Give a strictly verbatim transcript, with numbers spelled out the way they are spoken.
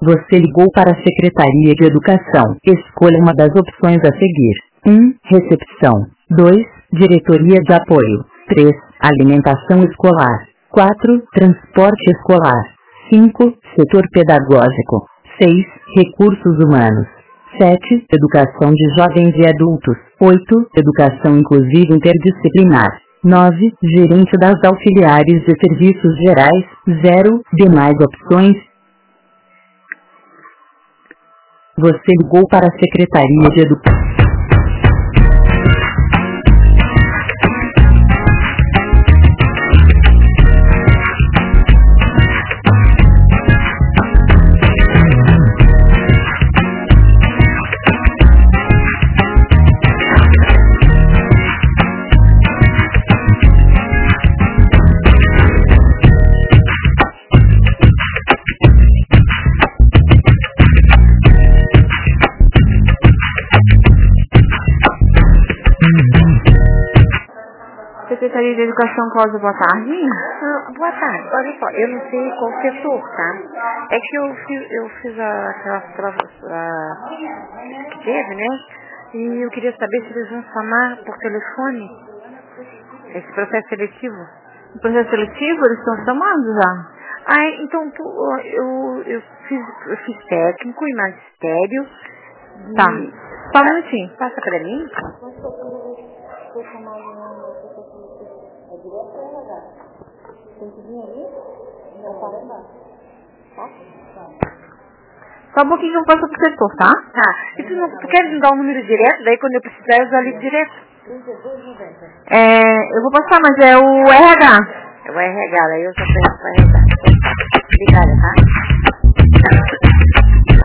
Você ligou para a Secretaria de Educação. Escolha uma das opções a seguir. um. Recepção. dois. Diretoria de Apoio. três. Alimentação escolar. quatro. Transporte escolar. cinco. Setor pedagógico. seis. Recursos humanos. sete. Educação de jovens e adultos. oito. Educação inclusiva interdisciplinar. nove. Gerente das auxiliares de serviços gerais. zero. Demais opções. Você ligou para a Secretaria de Educação. Secretaria de Educação, Cláudia, boa tarde. Ah, boa tarde. Olha só, eu não sei qual setor, tá? É que eu fiz, eu fiz a, aquelas provas a, que teve, né? E eu queria saber se eles vão chamar por telefone esse processo seletivo. O processo seletivo, eles estão chamando já. Ah, então tu, eu, eu, fiz, eu fiz técnico e magistério. Tá. E, Só um minutinho. Passa pra mim. Só um pouquinho que eu passo pro setor, tá? Tá. E tu, não, tu quer me dar o um número direto? Daí quando eu precisar eu já ligo direto. É, eu vou passar, mas é o R H. É o R H, daí eu já peço o R H. Obrigada, tá?